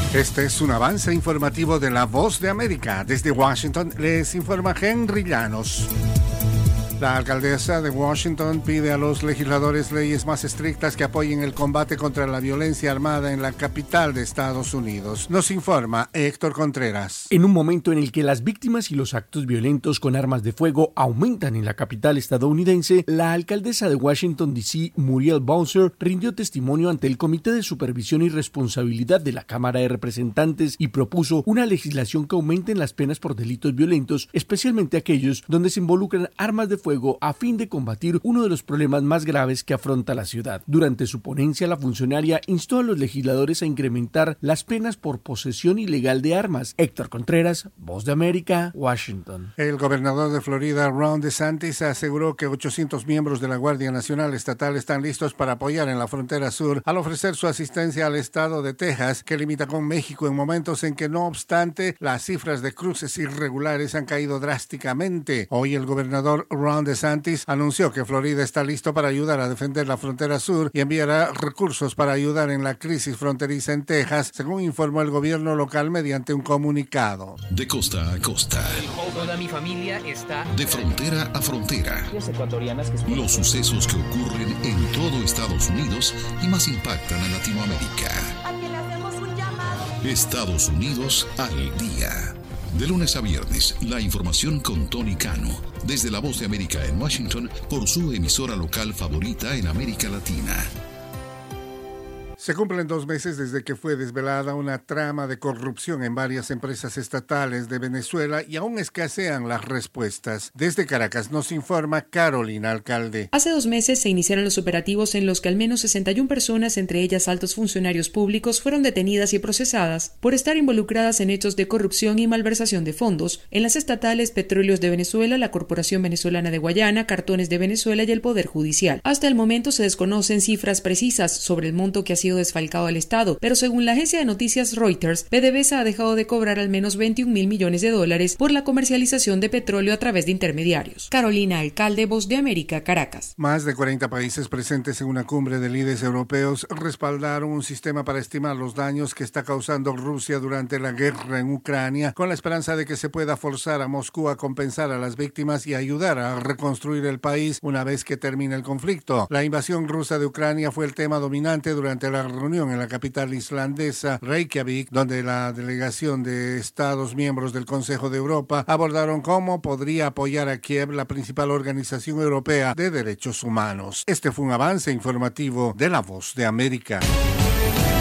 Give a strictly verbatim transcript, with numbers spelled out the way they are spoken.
Este es un avance informativo de La Voz de América. Desde Washington les informa Henry Llanos. La alcaldesa de Washington pide a los legisladores leyes más estrictas que apoyen el combate contra la violencia armada en la capital de Estados Unidos. Nos informa Héctor Contreras. En un momento en el que las víctimas y los actos violentos con armas de fuego aumentan en la capital estadounidense, la alcaldesa de Washington, D C, Muriel Bowser, rindió testimonio ante el Comité de Supervisión y Responsabilidad de la Cámara de Representantes y propuso una legislación que aumente las penas por delitos violentos, especialmente aquellos donde se involucran armas de fuego a fin de combatir uno de los problemas más graves que afronta la ciudad. Durante su ponencia, la funcionaria instó a los legisladores a incrementar las penas por posesión ilegal de armas. Héctor Contreras, Voz de América, Washington. El gobernador de Florida, Ron DeSantis, aseguró que ochocientos miembros de la Guardia Nacional Estatal están listos para apoyar en la frontera sur al ofrecer su asistencia al estado de Texas, que limita con México en momentos en que, no obstante, las cifras de cruces irregulares han caído drásticamente. Hoy el gobernador Ron DeSantis anunció que Florida está listo para ayudar a defender la frontera sur y enviará recursos para ayudar en la crisis fronteriza en Texas, según informó el gobierno local mediante un comunicado. De costa a costa. Toda mi familia está... De frontera a frontera. Los sucesos que ocurren en todo Estados Unidos y más impactan a Latinoamérica. Estados Unidos al día. De lunes a viernes, la información con Tony Cano, desde La Voz de América en Washington, por su emisora local favorita en América Latina. Se cumplen dos meses desde que fue desvelada una trama de corrupción en varias empresas estatales de Venezuela y aún escasean las respuestas. Desde Caracas nos informa Carolina Alcalde. Hace dos meses se iniciaron los operativos en los que al menos sesenta y una personas, entre ellas altos funcionarios públicos, fueron detenidas y procesadas por estar involucradas en hechos de corrupción y malversación de fondos en las estatales Petróleos de Venezuela, la Corporación Venezolana de Guayana, Cartones de Venezuela y el Poder Judicial. Hasta el momento se desconocen cifras precisas sobre el monto que ha sido desfalcado al Estado, pero según la agencia de noticias Reuters, PDVSA ha dejado de cobrar al menos veintiún mil millones de dólares por la comercialización de petróleo a través de intermediarios. Carolina Alcalde, Voz de América, Caracas. Más de cuarenta países presentes en una cumbre de líderes europeos respaldaron un sistema para estimar los daños que está causando Rusia durante la guerra en Ucrania, con la esperanza de que se pueda forzar a Moscú a compensar a las víctimas y ayudar a reconstruir el país una vez que termine el conflicto. La invasión rusa de Ucrania fue el tema dominante durante la reunión en la capital islandesa, Reykjavik, donde la delegación de Estados miembros del Consejo de Europa abordaron cómo podría apoyar a Kiev, la principal organización europea de derechos humanos. Este fue un avance informativo de La Voz de América.